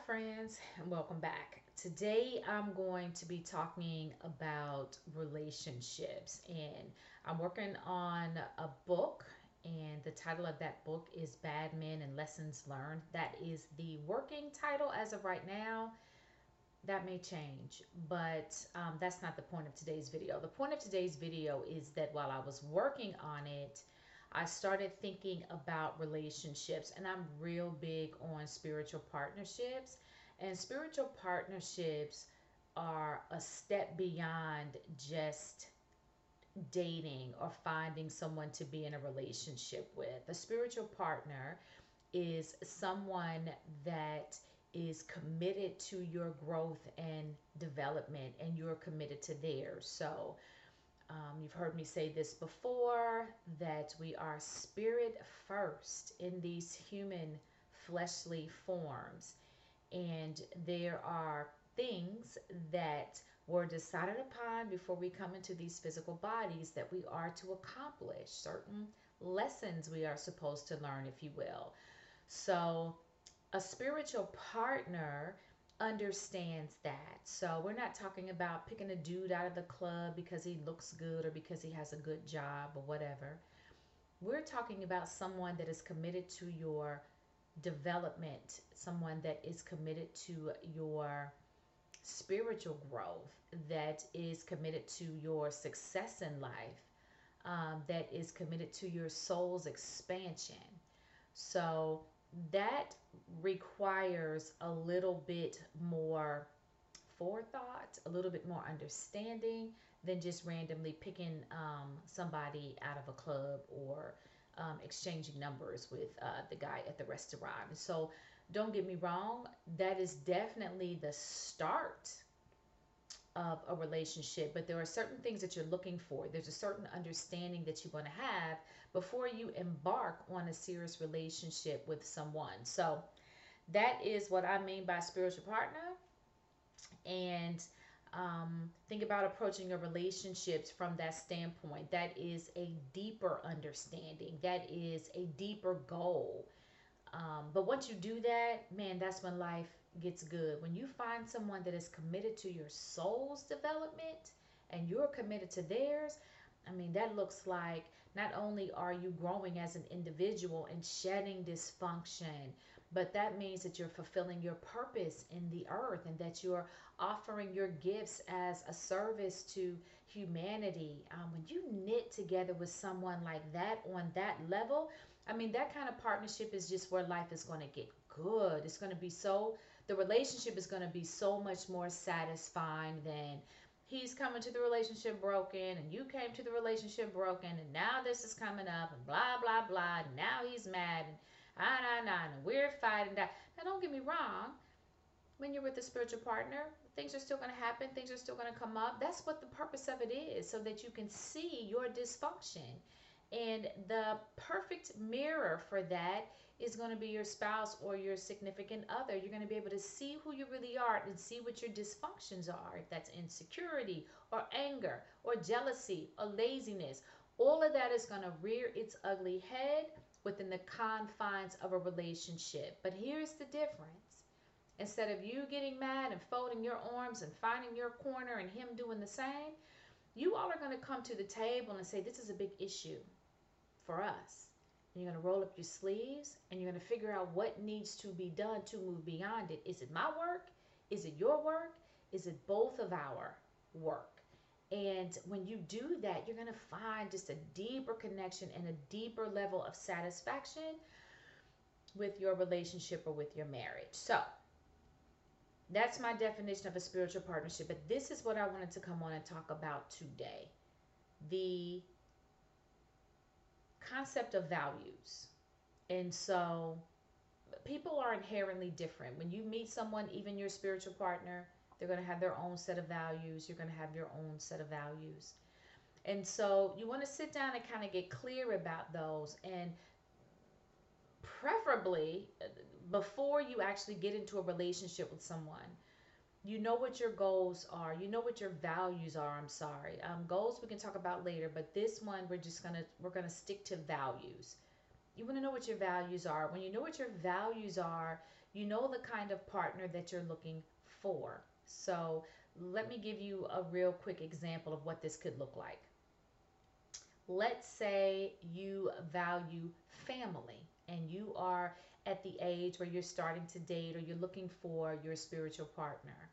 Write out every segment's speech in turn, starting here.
friends, and welcome back. Today, I'm going to be talking about relationships, and I'm working on a book, and the title of that book is Bad Men and Lessons Learned. That is the working title as of right now. That may change, but that's not the point of today's video. The point of today's video is that while I was working on it, I started thinking about relationships, and I'm real big on spiritual partnerships. And spiritual partnerships are a step beyond just dating or finding someone to be in a relationship with. A spiritual partner is someone that is committed to your growth and development, and you're committed to theirs. So, you've heard me say this before, that we are spirit first in these human fleshly forms. And there are things that were decided upon before we come into these physical bodies that we are to accomplish, certain lessons we are supposed to learn, if you will. So, a spiritual partner understands that. So we're not talking about picking a dude out of the club because he looks good or because he has a good job or whatever. We're talking about someone that is committed to your development, someone that is committed to your spiritual growth, that is committed to your success in life, that is committed to your soul's expansion. So that requires a little bit more forethought, a little bit more understanding than just randomly picking somebody out of a club or exchanging numbers with the guy at the restaurant. So don't get me wrong, that is definitely the start of a relationship, but there are certain things that you're looking for. There's a certain understanding that you want to have before you embark on a serious relationship with someone. So that is what I mean by spiritual partner. And think about approaching your relationships from that standpoint. That is a deeper understanding, that is a deeper goal. But once you do that, man, that's when life gets good. When you find someone that is committed to your soul's development and you're committed to theirs, I mean, that looks like not only are you growing as an individual and shedding dysfunction, but that means that you're fulfilling your purpose in the earth and that you're offering your gifts as a service to humanity. When you knit together with someone like that on that level, I mean, that kind of partnership is just where life is going to get good. It's going to be so, the relationship is going to be so much more satisfying than he's coming to the relationship broken and you came to the relationship broken and now this is coming up and blah, blah, blah. And now he's mad and and we're fighting that. Now, don't get me wrong. When you're with a spiritual partner, things are still going to happen. Things are still going to come up. That's what the purpose of it is, so that you can see your dysfunction. And the perfect mirror for that is going to be your spouse or your significant other. You're going to be able to see who you really are and see what your dysfunctions are. If that's insecurity or anger or jealousy or laziness, all of that is going to rear its ugly head within the confines of a relationship. But here's the difference. Instead of you getting mad and folding your arms and finding your corner and him doing the same, you all are going to come to the table and say, this is a big issue for us. And you're going to roll up your sleeves and you're going to figure out what needs to be done to move beyond it. Is it my work? Is it your work? Is it both of our work? And when you do that, you're going to find just a deeper connection and a deeper level of satisfaction with your relationship or with your marriage. So, that's my definition of a spiritual partnership. But this is what I wanted to come on and talk about today: the concept of values. And so people are inherently different. When you meet someone, even your spiritual partner, they're going to have their own set of values. You're going to have your own set of values. And so you want to sit down and kind of get clear about those, and preferably before you actually get into a relationship with someone, you know what your goals are, you know what your values are. I'm sorry, goals we can talk about later, but this one we're gonna stick to values. You want to know what your values are. When you know what your values are, You know the kind of partner that you're looking for. So let me give you a real quick example of what this could look like. Let's say you value family and you are at the age where you're starting to date or you're looking for your spiritual partner.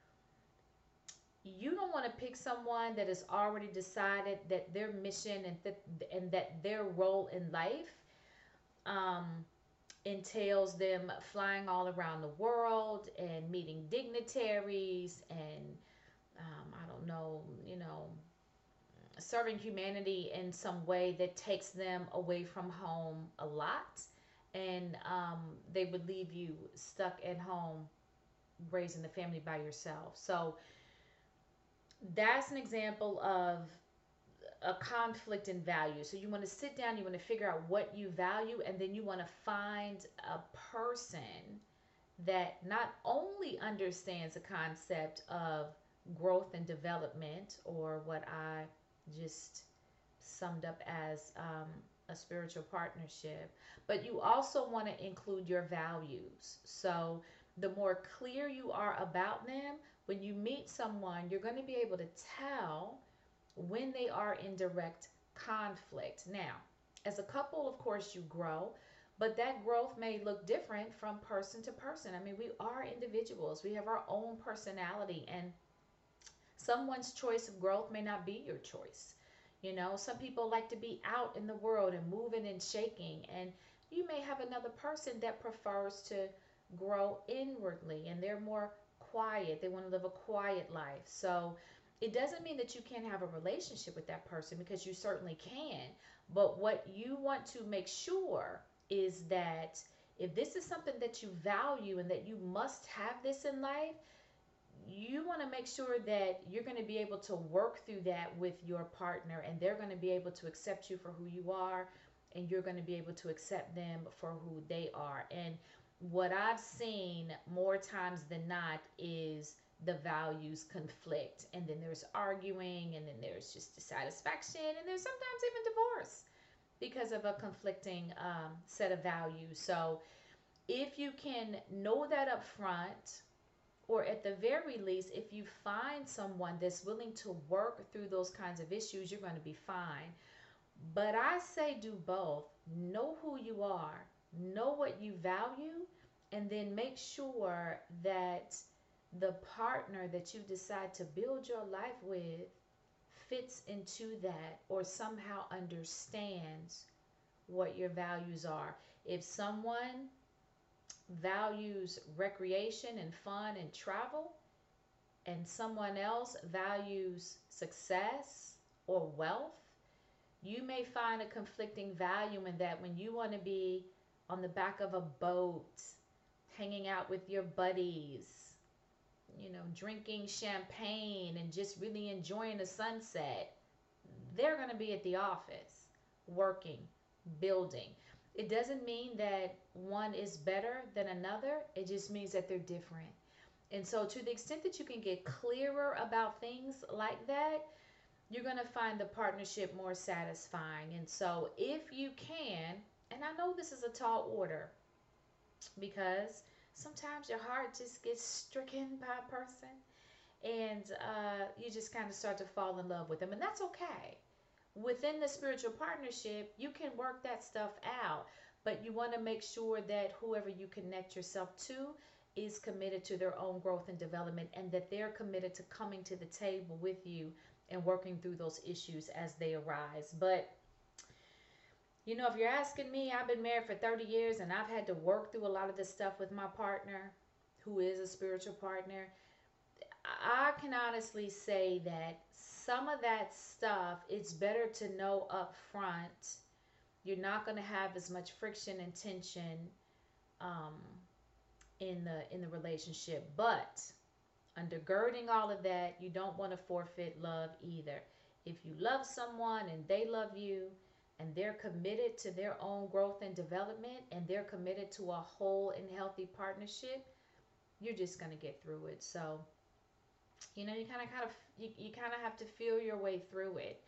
You don't want to pick someone that has already decided that their mission and that their role in life um, entails them flying all around the world and meeting dignitaries and I don't know, serving humanity in some way that takes them away from home a lot, and they would leave you stuck at home raising the family by yourself. So that's an example of a conflict in value. So you want to sit down, you want to figure out what you value, and then you want to find a person that not only understands the concept of growth and development, or what I just summed up as a spiritual partnership, but you also want to include your values. So the more clear you are about them, when you meet someone, you're going to be able to tell when they are in direct conflict. Now, as a couple, of course, you grow, but that growth may look different from person to person. I mean, we are individuals, we have our own personality, and someone's choice of growth may not be your choice. Some people like to be out in the world and moving and shaking, and you may have another person that prefers to grow inwardly and they're more quiet. They want to live a quiet life. So it doesn't mean that you can't have a relationship with that person, because you certainly can. But what you want to make sure is that if this is something that you value and that you must have this in life, you want to make sure that you're going to be able to work through that with your partner, and they're going to be able to accept you for who you are, and you're going to be able to accept them for who they are. And what I've seen more times than not is the values conflict, and then there's arguing, and then there's just dissatisfaction, and there's sometimes even divorce because of a conflicting set of values. So if you can know that up front, or at the very least, if you find someone that's willing to work through those kinds of issues, you're going to be fine. But I say do both. Know who you are, know what you value, and then make sure that the partner that you decide to build your life with fits into that, or somehow understands what your values are. If someone values recreation and fun and travel, and someone else values success or wealth, you may find a conflicting value in that. When you want to be on the back of a boat, hanging out with your buddies, drinking champagne and just really enjoying the sunset, they're going to be at the office working, building. It doesn't mean that one is better than another, it just means that they're different. And so, to the extent that you can get clearer about things like that, you're going to find the partnership more satisfying. And so, if you can, and I know this is a tall order, because sometimes your heart just gets stricken by a person, and you just kind of start to fall in love with them, and that's okay. Within the spiritual partnership, you can work that stuff out, but you want to make sure that whoever you connect yourself to is committed to their own growth and development, and that they're committed to coming to the table with you and working through those issues as they arise. But if you're asking me, I've been married for 30 years and I've had to work through a lot of this stuff with my partner, who is a spiritual partner. I can honestly say that some of that stuff, it's better to know up front. You're not going to have as much friction and tension um, in the relationship, but undergirding all of that, you don't want to forfeit love either. If you love someone and they love you, and they're committed to their own growth and development, and they're committed to a whole and healthy partnership, you're just going to get through it. So you kind of have to feel your way through it.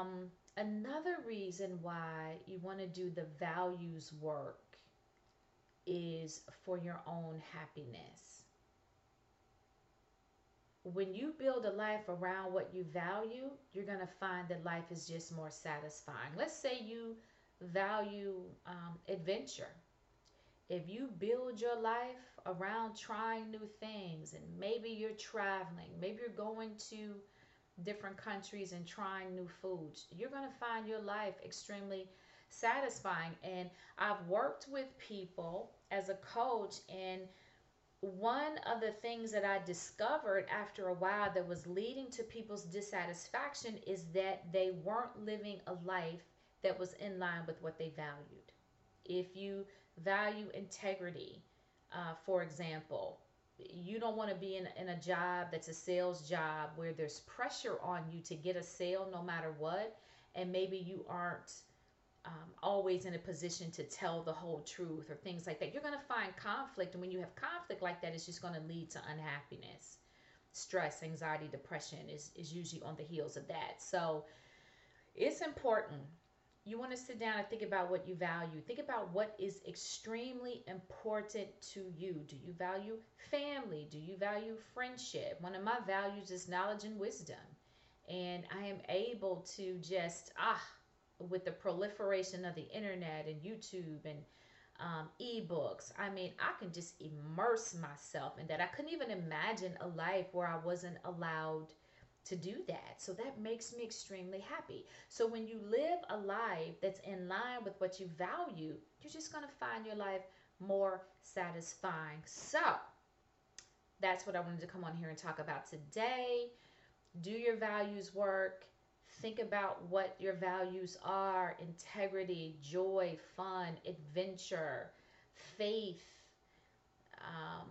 Another reason why you want to do the values work is for your own happiness. When you build a life around what you value, you're going to find that life is just more satisfying. Let's say you value adventure. If you build your life around trying new things, and maybe you're traveling, maybe you're going to different countries and trying new foods, you're going to find your life extremely satisfying. And I've worked with people as a coach, and one of the things that I discovered after a while that was leading to people's dissatisfaction is that they weren't living a life that was in line with what they valued. If you value integrity, for example, you don't want to be in a job that's a sales job where there's pressure on you to get a sale no matter what, and maybe you aren't always in a position to tell the whole truth or things like that. You're going to find conflict, and when you have conflict like that, it's just going to lead to unhappiness. Stress, anxiety, depression is usually on the heels of that. So it's important. You want to sit down and think about what you value. Think about what is extremely important to you. Do you value family? Do you value friendship? One of my values is knowledge and wisdom. And I am able to just, with the proliferation of the internet and YouTube and ebooks, I mean, I can just immerse myself in that. I couldn't even imagine a life where I wasn't allowed to do that. So that makes me extremely happy. So when you live a life that's in line with what you value, you're just going to find your life more satisfying. So that's what I wanted to come on here and talk about today. Do your values work? Think about what your values are: integrity, joy, fun, adventure, faith, um,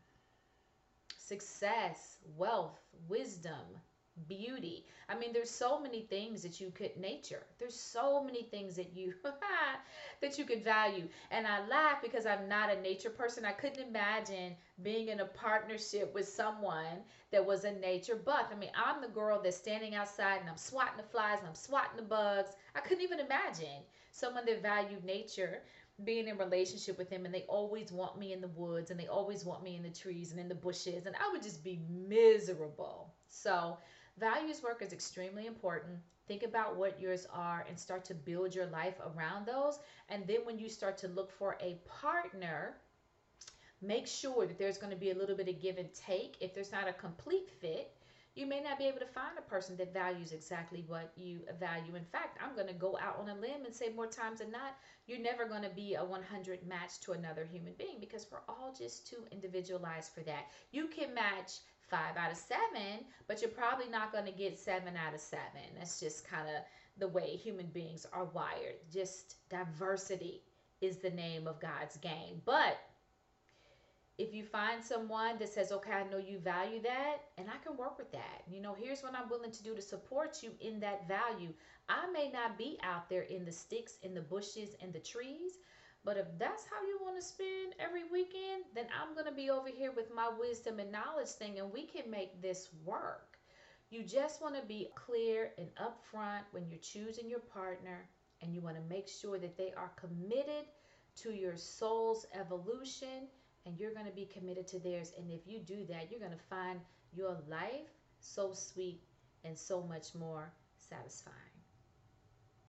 success, wealth, wisdom, beauty. I mean, there's so many things that you could nature. There's so many things that you that you could value. And I laugh because I'm not a nature person. I couldn't imagine being in a partnership with someone that was a nature buff. I mean, I'm the girl that's standing outside and I'm swatting the flies and I'm swatting the bugs. I couldn't even imagine someone that valued nature being in relationship with him, and they always want me in the woods and they always want me in the trees and in the bushes, and I would just be miserable. So values work is extremely important. Think about what yours are and start to build your life around those. And then when you start to look for a partner, make sure that there's going to be a little bit of give and take. If there's not a complete fit, you may not be able to find a person that values exactly what you value. In fact, I'm going to go out on a limb and say more times than not, you're never going to be a 100 match to another human being, because we're all just too individualized for that. You can match 5 out of 7, but you're probably not going to get 7 out of 7. That's just kind of the way human beings are wired. Just diversity is the name of God's game. But if you find someone that says, okay, I know you value that and I can work with that, here's what I'm willing to do to support you in that value. I may not be out there in the sticks, in the bushes, in the trees, but if that's how you want to spend every weekend, then I'm going to be over here with my wisdom and knowledge thing, and we can make this work. You just want to be clear and upfront when you're choosing your partner, and you want to make sure that they are committed to your soul's evolution, and you're going to be committed to theirs. And if you do that, you're going to find your life so sweet and so much more satisfying.